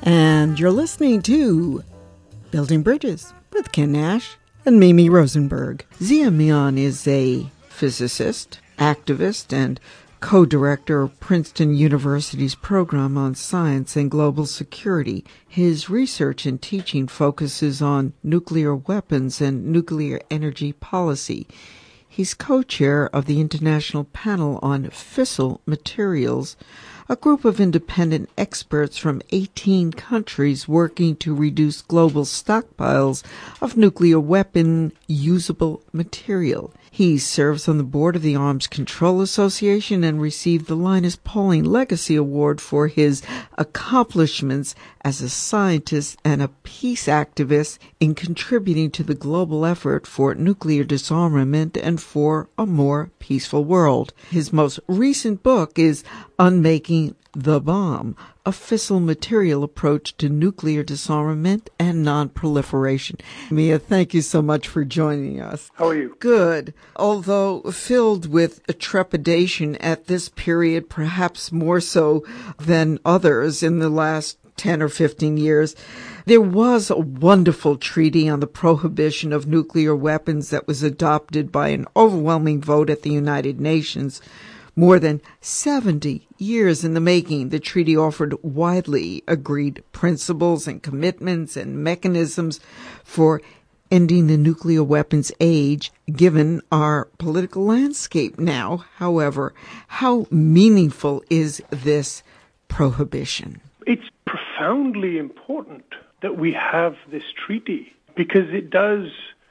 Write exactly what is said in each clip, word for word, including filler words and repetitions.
And you're listening to Building Bridges with Ken Nash and Mimi Rosenberg. Zia Mian is a physicist, activist, and co-director of Princeton University's program on science and global security. His research and teaching focuses on nuclear weapons and nuclear energy policy. He's co-chair of the International Panel on Fissile Materials, a group of independent experts from eighteen countries working to reduce global stockpiles of nuclear weapon usable material. He serves on the board of the Arms Control Association and received the Linus Pauling Legacy Award for his accomplishments as a scientist and a peace activist in contributing to the global effort for nuclear disarmament and for a more peaceful world. His most recent book is Unmaking the Bomb, a fissile material approach to nuclear disarmament and non-proliferation. Mia, thank you so much for joining us. How are you? Good. Although filled with trepidation at this period, perhaps more so than others in the last ten or fifteen years, there was a wonderful treaty on the prohibition of nuclear weapons that was adopted by an overwhelming vote at the United Nations. More than seventy years in the making, the treaty offered widely agreed principles and commitments and mechanisms for ending the nuclear weapons age, given our political landscape now. However, how meaningful is this prohibition? It's profoundly important that we have this treaty because it does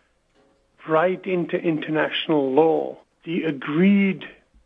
write into international law the agreed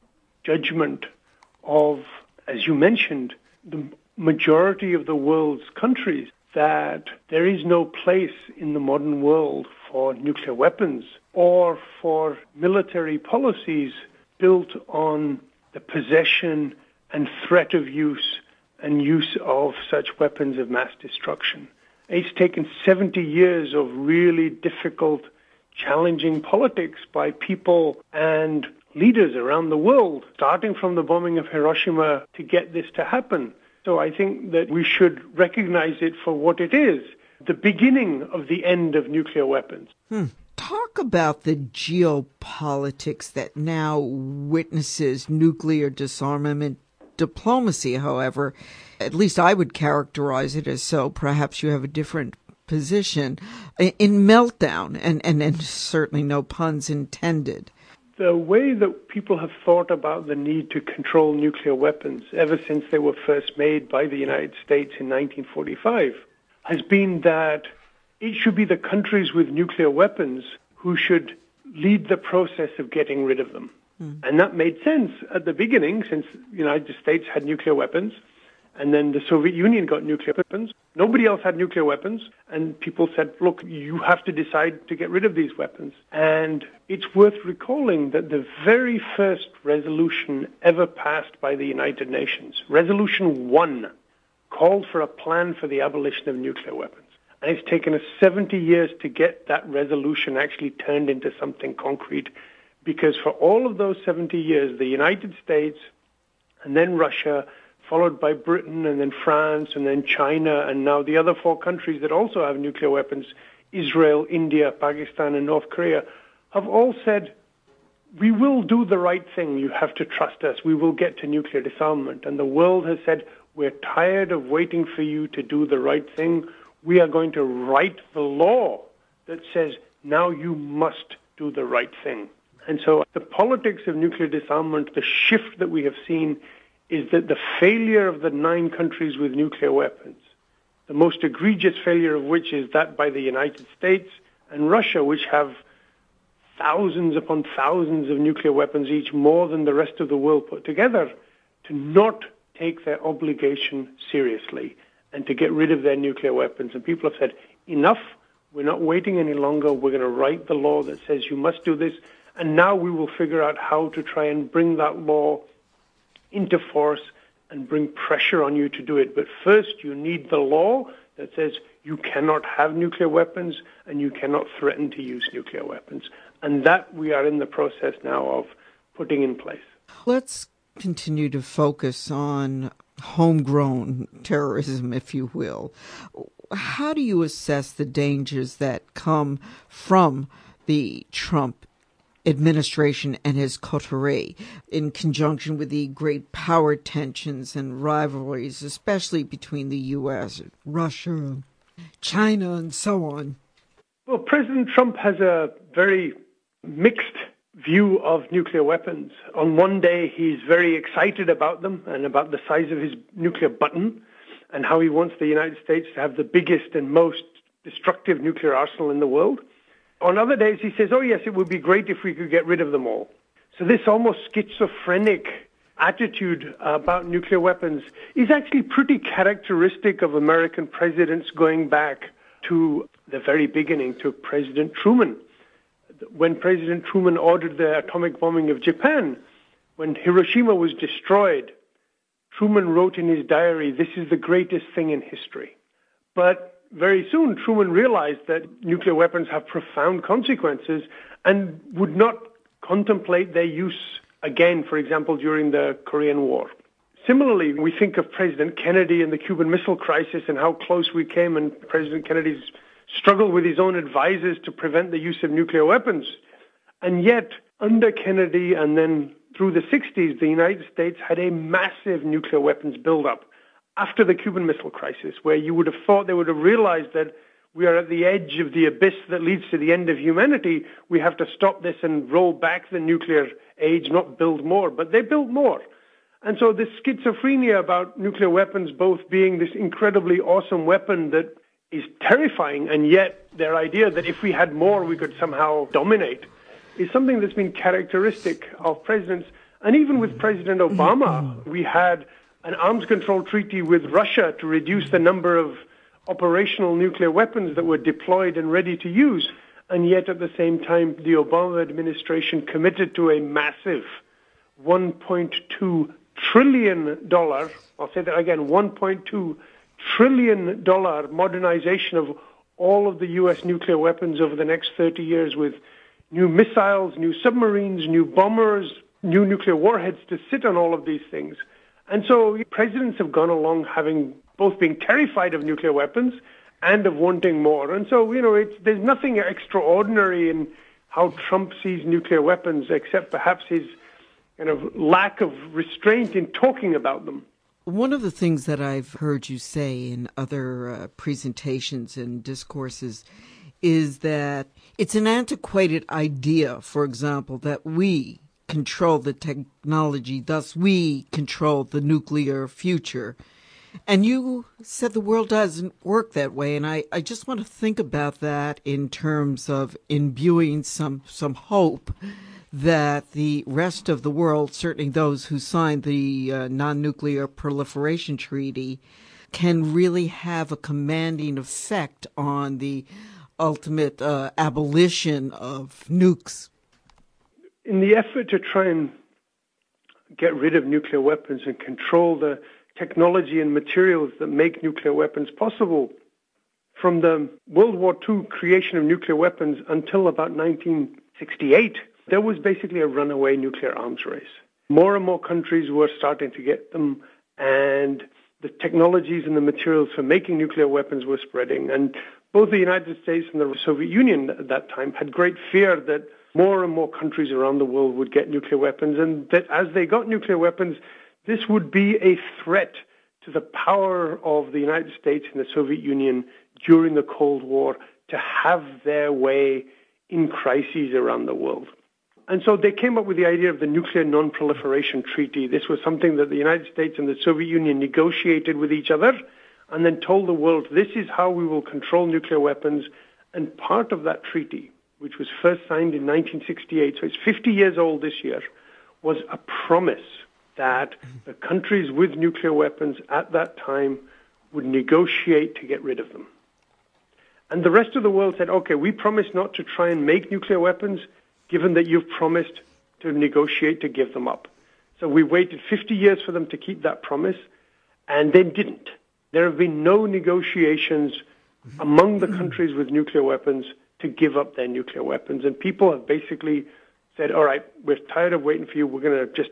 judgment of, as you mentioned, the majority of the world's countries that there is no place in the modern world for nuclear weapons or for military policies built on the possession and threat of use and use of such weapons of mass destruction. It's taken seventy years of really difficult, challenging politics by people and leaders around the world, starting from the bombing of Hiroshima to get this to happen. So I think that we should recognize it for what it is, the beginning of the end of nuclear weapons. Hmm. Talk about the geopolitics that now witnesses nuclear disarmament diplomacy, however. At least I would characterize it as so. Perhaps you have a different position. In meltdown, and, and, and certainly no puns intended. The way that people have thought about the need to control nuclear weapons ever since they were first made by the United States in nineteen forty-five has been that it should be the countries with nuclear weapons who should lead the process of getting rid of them. Mm. And that made sense at the beginning, since the United States had nuclear weapons, and then the Soviet Union got nuclear weapons. Nobody else had nuclear weapons, and people said, look, you have to decide to get rid of these weapons. And it's worth recalling that the very first resolution ever passed by the United Nations, Resolution one, called for a plan for the abolition of nuclear weapons. And it's taken us seventy years to get that resolution actually turned into something concrete, because for all of those seventy years, the United States and then Russia, followed by Britain and then France and then China and now the other four countries that also have nuclear weapons, Israel, India, Pakistan, and North Korea, have all said, we will do the right thing. You have to trust us. We will get to nuclear disarmament. And the world has said, we're tired of waiting for you to do the right thing. We are going to write the law that says, now you must do the right thing. And so the politics of nuclear disarmament, the shift that we have seen is that the failure of the nine countries with nuclear weapons, the most egregious failure of which is that by the United States and Russia, which have thousands upon thousands of nuclear weapons each, more than the rest of the world put together, to not take their obligation seriously and to get rid of their nuclear weapons. And people have said, enough, we're not waiting any longer, we're going to write the law that says you must do this, and now we will figure out how to try and bring that law into force and bring pressure on you to do it. But first, you need the law that says you cannot have nuclear weapons and you cannot threaten to use nuclear weapons. And that we are in the process now of putting in place. Let's continue to focus on homegrown terrorism, if you will. How do you assess the dangers that come from the Trump administration and his coterie in conjunction with the great power tensions and rivalries, especially between the U S, Russia, China, and so on? Well, President Trump has a very mixed view of nuclear weapons. On one day, he's very excited about them and about the size of his nuclear button and how he wants the United States to have the biggest and most destructive nuclear arsenal in the world. On other days, he says, oh, yes, it would be great if we could get rid of them all. So this almost schizophrenic attitude about nuclear weapons is actually pretty characteristic of American presidents going back to the very beginning, to President Truman. When President Truman ordered the atomic bombing of Japan, when Hiroshima was destroyed, Truman wrote in his diary, this is the greatest thing in history. But very soon, Truman realized that nuclear weapons have profound consequences and would not contemplate their use again, for example, during the Korean War. Similarly, we think of President Kennedy and the Cuban Missile Crisis and how close we came, and President Kennedy's struggle with his own advisors to prevent the use of nuclear weapons. And yet, under Kennedy and then through the sixties, the United States had a massive nuclear weapons buildup after the Cuban Missile Crisis, where you would have thought they would have realized that we are at the edge of the abyss that leads to the end of humanity. We have to stop this and roll back the nuclear age, not build more. But they built more. And so this schizophrenia about nuclear weapons both being this incredibly awesome weapon that is terrifying, and yet their idea that if we had more, we could somehow dominate, is something that's been characteristic of presidents. And even with President Obama, we had an arms control treaty with Russia to reduce the number of operational nuclear weapons that were deployed and ready to use. And yet at the same time, the Obama administration committed to a massive one point two trillion dollars, I'll say that again, one point two trillion dollars modernization of all of the U S nuclear weapons over the next thirty years, with new missiles, new submarines, new bombers, new nuclear warheads to sit on all of these things. And so presidents have gone along having both being terrified of nuclear weapons and of wanting more. And so, you know, it's, there's nothing extraordinary in how Trump sees nuclear weapons, except perhaps his kind of lack of restraint in talking about them. One of the things that I've heard you say in other uh, presentations and discourses is that it's an antiquated idea, for example, that we control the technology, thus we control the nuclear future. And you said the world doesn't work that way, and I, I just want to think about that in terms of imbuing some, some hope that the rest of the world, certainly those who signed the uh, non-nuclear proliferation treaty, can really have a commanding effect on the ultimate uh, abolition of nukes. In the effort to try and get rid of nuclear weapons and control the technology and materials that make nuclear weapons possible, from the World War Two creation of nuclear weapons until about nineteen sixty-eight, there was basically a runaway nuclear arms race. More and more countries were starting to get them, and the technologies and the materials for making nuclear weapons were spreading. And both the United States and the Soviet Union at that time had great fear that more and more countries around the world would get nuclear weapons, and that as they got nuclear weapons, this would be a threat to the power of the United States and the Soviet Union during the Cold War to have their way in crises around the world. And so they came up with the idea of the Nuclear Non-Proliferation Treaty. This was something that the United States and the Soviet Union negotiated with each other and then told the world, this is how we will control nuclear weapons. And part of that treaty, which was first signed in nineteen sixty-eight, so it's fifty years old this year, was a promise that the countries with nuclear weapons at that time would negotiate to get rid of them. And the rest of the world said, okay, we promise not to try and make nuclear weapons, given that you've promised to negotiate to give them up. So we waited fifty years for them to keep that promise, and then didn't. There have been no negotiations among the countries with nuclear weapons to give up their nuclear weapons. And people have basically said, all right, we're tired of waiting for you. We're going to just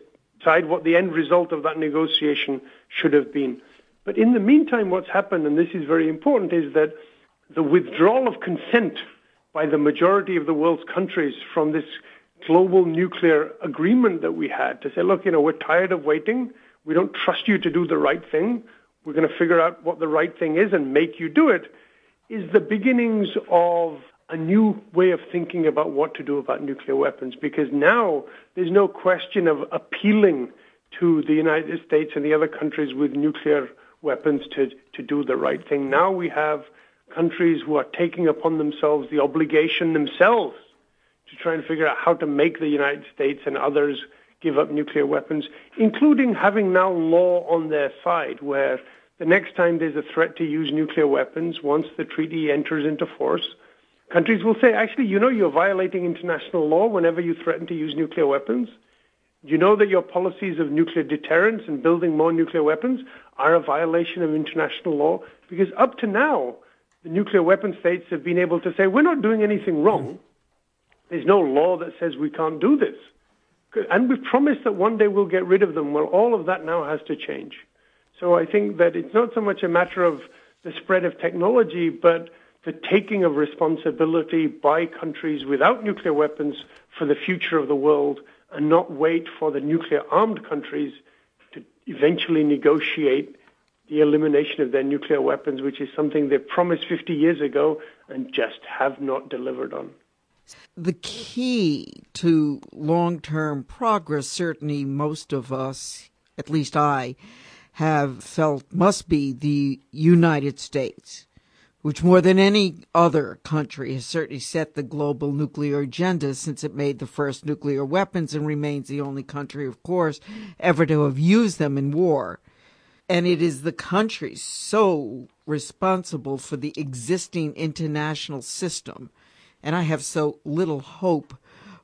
decide what the end result of that negotiation should have been. But in the meantime, what's happened, and this is very important, is that the withdrawal of consent by the majority of the world's countries from this global nuclear agreement that we had to say, look, you know, we're tired of waiting. We don't trust you to do the right thing. We're going to figure out what the right thing is and make you do it, is the beginnings of a new way of thinking about what to do about nuclear weapons, because now there's no question of appealing to the United States and the other countries with nuclear weapons to, to do the right thing. Now we have countries who are taking upon themselves the obligation themselves to try and figure out how to make the United States and others give up nuclear weapons, including having now law on their side, where the next time there's a threat to use nuclear weapons, once the treaty enters into force, countries will say, actually, you know, you're violating international law whenever you threaten to use nuclear weapons. You know that your policies of nuclear deterrence and building more nuclear weapons are a violation of international law, because up to now, the nuclear weapon states have been able to say, we're not doing anything wrong. There's no law that says we can't do this. And we've promised that one day we'll get rid of them. Well, all of that now has to change. So I think that it's not so much a matter of the spread of technology, but the taking of responsibility by countries without nuclear weapons for the future of the world, and not wait for the nuclear-armed countries to eventually negotiate the elimination of their nuclear weapons, which is something they promised fifty years ago and just have not delivered on. The key to long-term progress, certainly most of us, at least I, have felt must be the United States, which more than any other country has certainly set the global nuclear agenda since it made the first nuclear weapons and remains the only country, of course, ever to have used them in war. And it is the country so responsible for the existing international system. And I have so little hope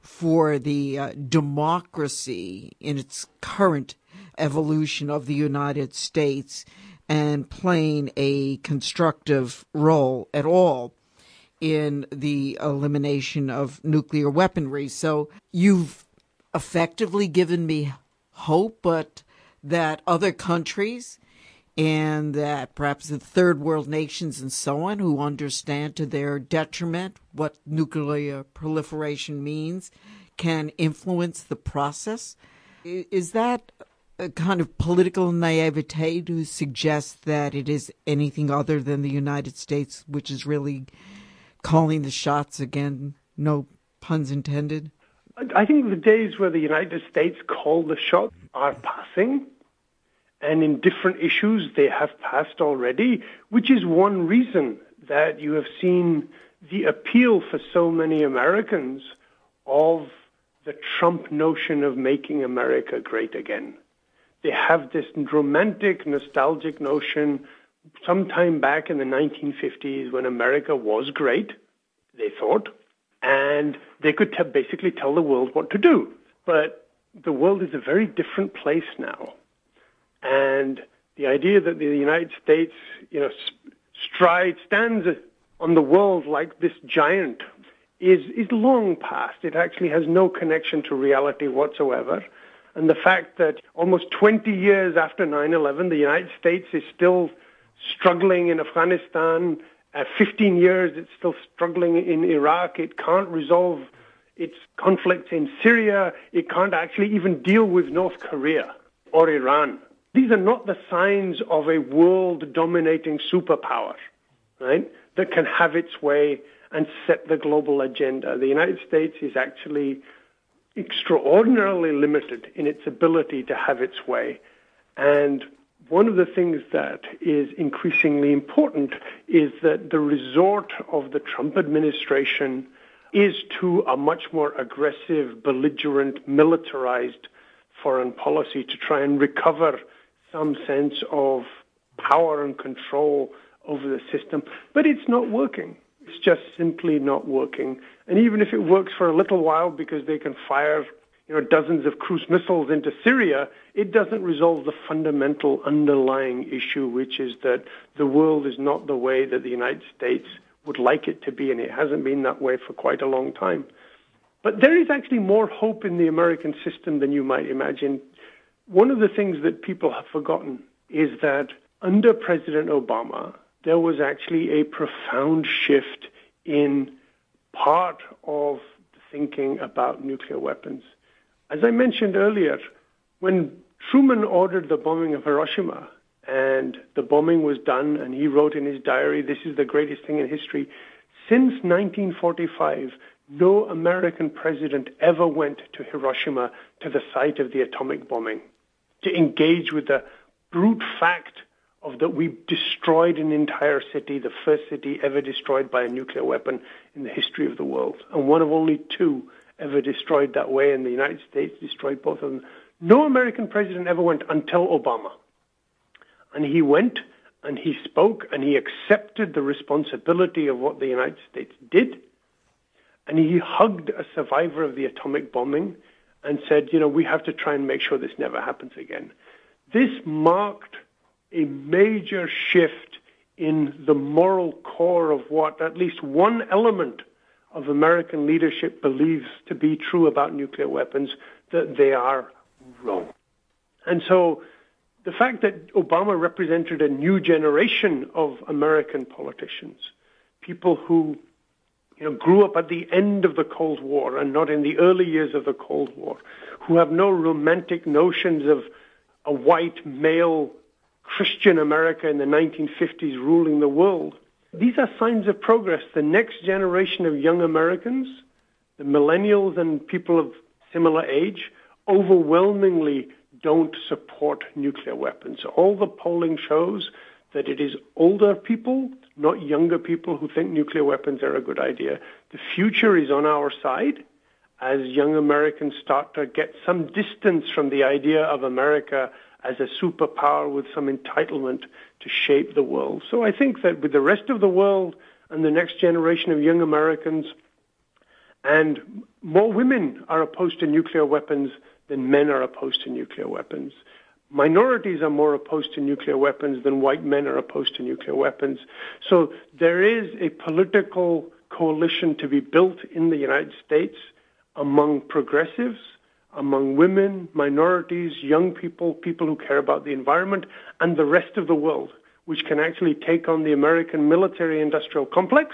for the uh, democracy in its current evolution of the United States and playing a constructive role at all in the elimination of nuclear weaponry. So you've effectively given me hope, but that other countries and that perhaps the third world nations and so on, who understand to their detriment what nuclear proliferation means, can influence the process. Is that a kind of political naivete to suggest that it is anything other than the United States which is really calling the shots again? No puns intended. I think the days where the United States call the shots are passing. And in different issues, they have passed already, which is one reason that you have seen the appeal for so many Americans of the Trump notion of making America great again. They have this romantic, nostalgic notion sometime back in the nineteen fifties when America was great, they thought, and they could t- basically tell the world what to do. But the world is a very different place now. And the idea that the United States, you know, strides, stands on the world like this giant is, is long past. It actually has no connection to reality whatsoever. And the fact that almost twenty years after nine eleven, the United States is still struggling in Afghanistan. At fifteen years, it's still struggling in Iraq. It can't resolve its conflicts in Syria. It can't actually even deal with North Korea or Iran. These are not the signs of a world-dominating superpower, right, that can have its way and set the global agenda. The United States is actually extraordinarily limited in its ability to have its way. And one of the things that is increasingly important is that the resort of the Trump administration is to a much more aggressive, belligerent, militarized foreign policy to try and recover some sense of power and control over the system. But it's not working. It's just simply not working. And even if it works for a little while because they can fire, you know, dozens of cruise missiles into Syria, it doesn't resolve the fundamental underlying issue, which is that the world is not the way that the United States would like it to be, and it hasn't been that way for quite a long time. But there is actually more hope in the American system than you might imagine. one of the things that people have forgotten is that under President Obama, there was actually a profound shift in part of the thinking about nuclear weapons. As I mentioned earlier, when Truman ordered the bombing of Hiroshima, and the bombing was done, and he wrote in his diary, "This is the greatest thing in history," since nineteen forty-five, no American president ever went to Hiroshima, to the site of the atomic bombing, to engage with the brute fact of that we destroyed an entire city, the first city ever destroyed by a nuclear weapon in the history of the world, and one of only two ever destroyed that way, and the United States destroyed both of them. No American president ever went until Obama. And he went, and he spoke, and he accepted the responsibility of what the United States did, and he hugged a survivor of the atomic bombing and said, you know, we have to try and make sure this never happens again. This marked a major shift in the moral core of what at least one element of American leadership believes to be true about nuclear weapons, that they are wrong. And so the fact that Obama represented a new generation of American politicians, people who you know, grew up at the end of the Cold War and not in the early years of the Cold War, who have no romantic notions of a white male Christian America in the nineteen fifties ruling the world. These are signs of progress. The next generation of young Americans, the millennials and people of similar age, overwhelmingly don't support nuclear weapons. All the polling shows that it is older people, not younger people, who think nuclear weapons are a good idea. The future is on our side as young Americans start to get some distance from the idea of America as a superpower with some entitlement to shape the world. So I think that with the rest of the world and the next generation of young Americans, and more women are opposed to nuclear weapons than men are opposed to nuclear weapons. Minorities are more opposed to nuclear weapons than white men are opposed to nuclear weapons. So there is a political coalition to be built in the United States among progressives, among women, minorities, young people, people who care about the environment, and the rest of the world, which can actually take on the American military-industrial complex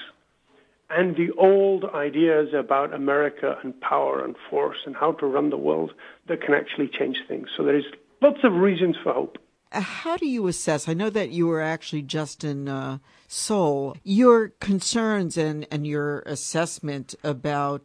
and the old ideas about America and power and force and how to run the world that can actually change things. So there is lots of reasons for hope. How do you assess, I know that you were actually just in uh, Seoul, your concerns and, and your assessment about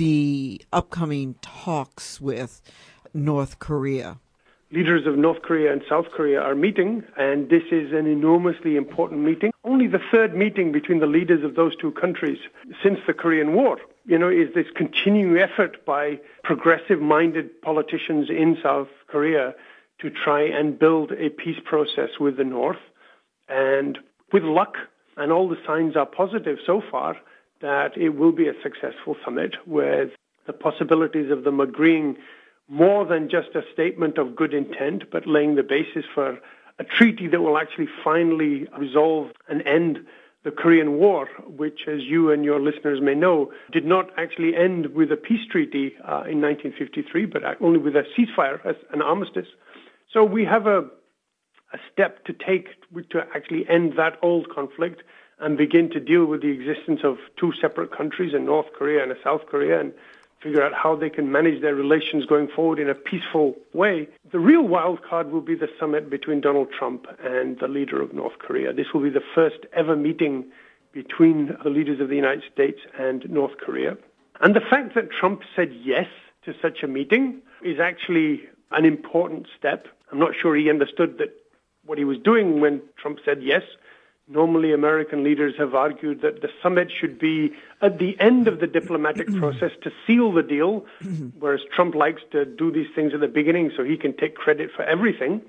the upcoming talks with North Korea? Leaders of North Korea and South Korea are meeting, and this is an enormously important meeting. Only the third meeting between the leaders of those two countries since the Korean War. You know, is this continuing effort by progressive-minded politicians in South Korea to try and build a peace process with the North. And with luck, and all the signs are positive so far, that it will be a successful summit with the possibilities of them agreeing more than just a statement of good intent, but laying the basis for a treaty that will actually finally resolve and end the Korean War, which, as you and your listeners may know, did not actually end with a peace treaty uh, in nineteen fifty-three, but only with a ceasefire, an armistice. So we have a, a step to take to actually end that old conflict and begin to deal with the existence of two separate countries, a North Korea and a South Korea, and figure out how they can manage their relations going forward in a peaceful way. The real wild card will be the summit between Donald Trump and the leader of North Korea. This will be the first ever meeting between the leaders of the United States and North Korea. And the fact that Trump said yes to such a meeting is actually an important step. I'm not sure he understood that what he was doing when Trump said yes. Normally, American leaders have argued that the summit should be at the end of the diplomatic process to seal the deal, whereas Trump likes to do these things at the beginning so he can take credit for everything.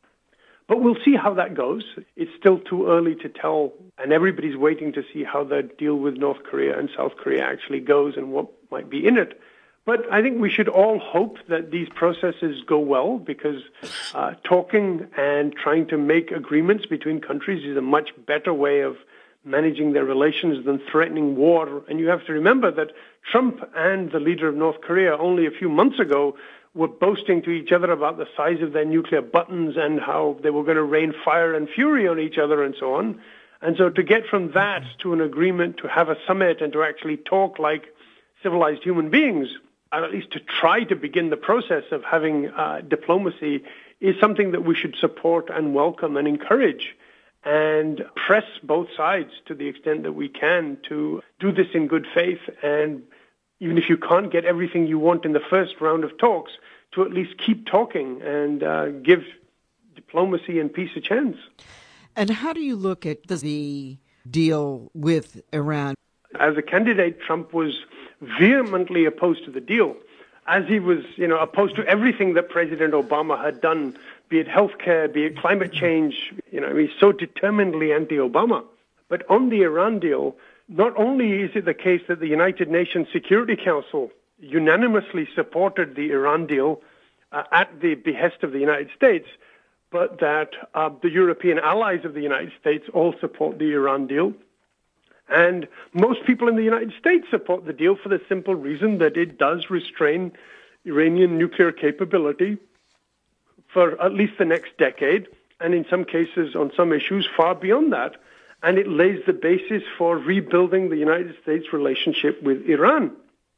But we'll see how that goes. It's still too early to tell, and everybody's waiting to see how the deal with North Korea and South Korea actually goes and what might be in it. But I think we should all hope that these processes go well, because uh, talking and trying to make agreements between countries is a much better way of managing their relations than threatening war. And you have to remember that Trump and the leader of North Korea only a few months ago were boasting to each other about the size of their nuclear buttons and how they were going to rain fire and fury on each other and so on. And so to get from that to an agreement to have a summit and to actually talk like civilized human beings, or at least to try to begin the process of having uh, diplomacy, is something that we should support and welcome and encourage, and press both sides to the extent that we can to do this in good faith. And even if you can't get everything you want in the first round of talks, to at least keep talking and uh, give diplomacy and peace a chance. And how do you look at the deal with Iran? As a candidate, Trump was vehemently opposed to the deal, as he was, you know, opposed to everything that President Obama had done, be it healthcare, be it climate change. You know, he's so determinedly anti-Obama. But on the Iran deal, not only is it the case that the United Nations Security Council unanimously supported the Iran deal uh, at the behest of the United States, but that uh, the European allies of the United States all support the Iran deal. And most people in the United States support the deal for the simple reason that it does restrain Iranian nuclear capability for at least the next decade, and in some cases, on some issues, far beyond that. And it lays the basis for rebuilding the United States' relationship with Iran.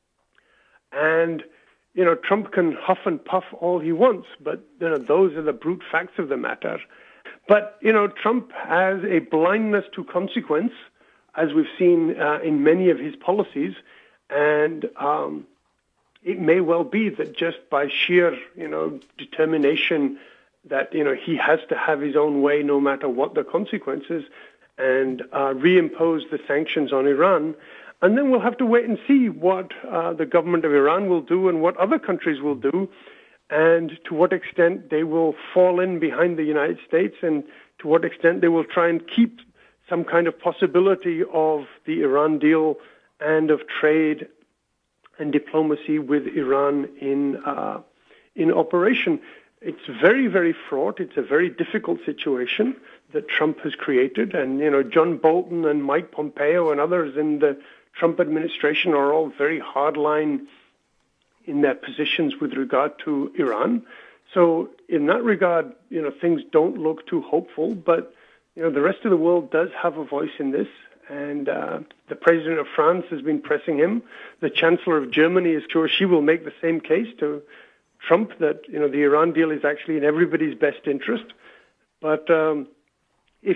And, you know, Trump can huff and puff all he wants, but, you know, those are the brute facts of the matter. But, you know, Trump has a blindness to consequence, as we've seen uh, in many of his policies, and um, it may well be that just by sheer, you know, determination that, you know, he has to have his own way no matter what the consequences, and uh, reimpose the sanctions on Iran. And then we'll have to wait and see what uh, the government of Iran will do and what other countries will do, and to what extent they will fall in behind the United States, and to what extent they will try and keep some kind of possibility of the Iran deal and of trade and diplomacy with Iran in uh, in operation. It's very, very fraught. It's a very difficult situation that Trump has created. And, you know, John Bolton and Mike Pompeo and others in the Trump administration are all very hardline in their positions with regard to Iran. So in that regard, you know, things don't look too hopeful. But, you know, the rest of the world does have a voice in this. And uh, the president of France has been pressing him. The chancellor of Germany is sure she will make the same case to Trump that, you know, the Iran deal is actually in everybody's best interest. But um, if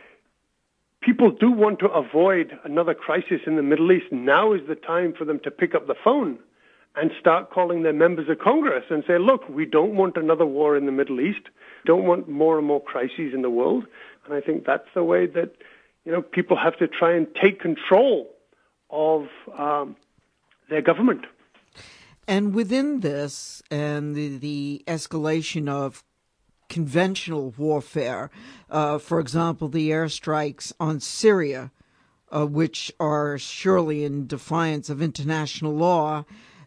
people do want to avoid another crisis in the Middle East, now is the time for them to pick up the phone and start calling their members of Congress and say, look, we don't want another war in the Middle East, don't want more and more crises in the world. And I think that's the way that, you know, people have to try and take control of um, their government. And within this and the, the escalation of conventional warfare, uh, for example, the airstrikes on Syria, uh, which are surely in defiance of international law,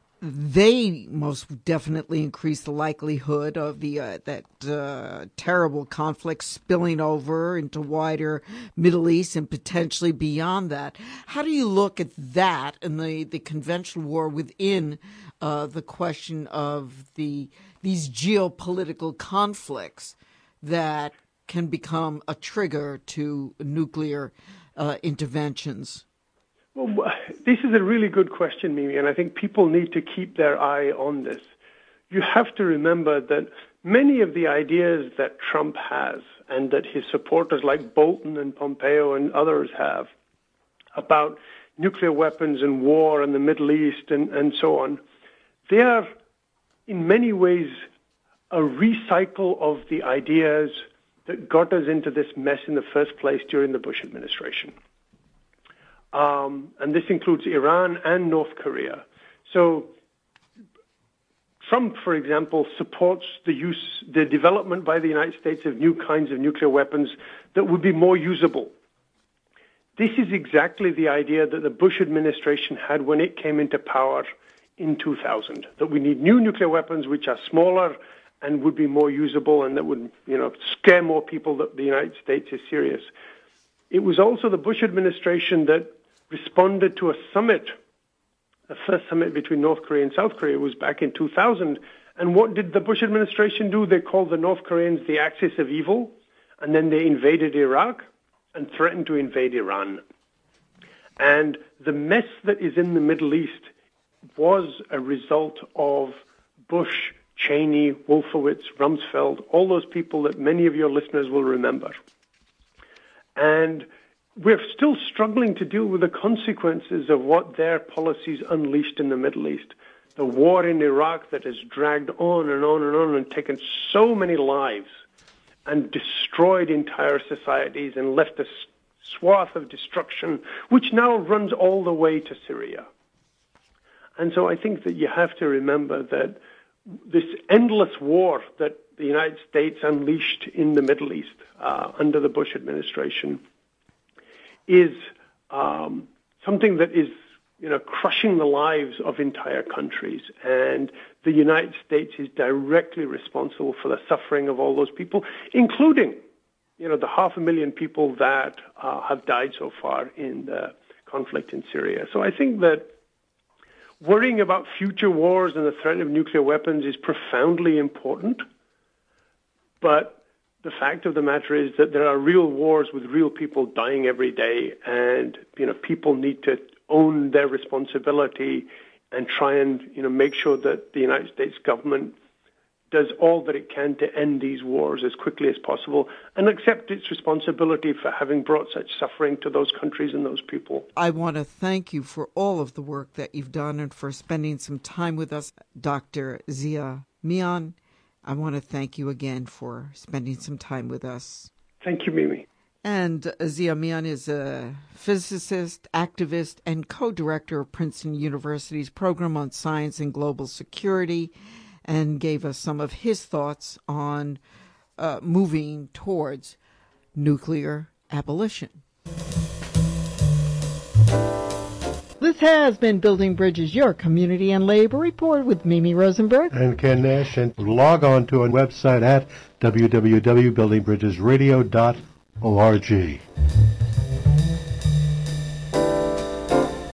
they most definitely increase the likelihood of the uh, that uh, terrible conflict spilling over into wider Middle East and potentially beyond that. How do you look at that and the, the conventional war within uh, the question of the these geopolitical conflicts that can become a trigger to nuclear uh, interventions? Well, this is a really good question, Mimi, and I think people need to keep their eye on this. You have to remember that many of the ideas that Trump has and that his supporters like Bolton and Pompeo and others have about nuclear weapons and war in the Middle East and, and so on, they are in many ways a recycle of the ideas that got us into this mess in the first place during the Bush administration. Um, and this includes Iran and North Korea. So Trump, for example, supports the use, the development by the United States of new kinds of nuclear weapons that would be more usable. This is exactly the idea that the Bush administration had when it came into power in two thousand, that we need new nuclear weapons which are smaller and would be more usable and that would, you know, scare more people that the United States is serious. It was also the Bush administration that responded to a summit. The first summit between North Korea and South Korea was back in two thousand, And what did the Bush administration do? They called the North Koreans the axis of evil, and then they invaded Iraq and threatened to invade Iran. And the mess that is in the Middle East was a result of Bush, Cheney, Wolfowitz, Rumsfeld, all those people that many of your listeners will remember. And we're still struggling to deal with the consequences of what their policies unleashed in the Middle East. The war in Iraq that has dragged on and on and on and taken so many lives and destroyed entire societies and left a swath of destruction, which now runs all the way to Syria. And so I think that you have to remember that this endless war that the United States unleashed in the Middle East uh, under the Bush administration is um, something that is, you know, crushing the lives of entire countries. And the United States is directly responsible for the suffering of all those people, including, you know, the half a million people that uh, have died so far in the conflict in Syria. So I think that worrying about future wars and the threat of nuclear weapons is profoundly important. But the fact of the matter is that there are real wars with real people dying every day, and, you know, people need to own their responsibility and try and, you know, make sure that the United States government does all that it can to end these wars as quickly as possible and accept its responsibility for having brought such suffering to those countries and those people. I want to thank you for all of the work that you've done and for spending some time with us, Doctor Zia Mian. I want to thank you again for spending some time with us. Thank you, Mimi. And Zia Mian is a physicist, activist, and co-director of Princeton University's program on science and global security, and gave us some of his thoughts on uh, moving towards nuclear abolition. This has been Building Bridges, your community and labor report with Mimi Rosenberg and Ken Nash. And log on to our website at w w w dot building bridges radio dot org.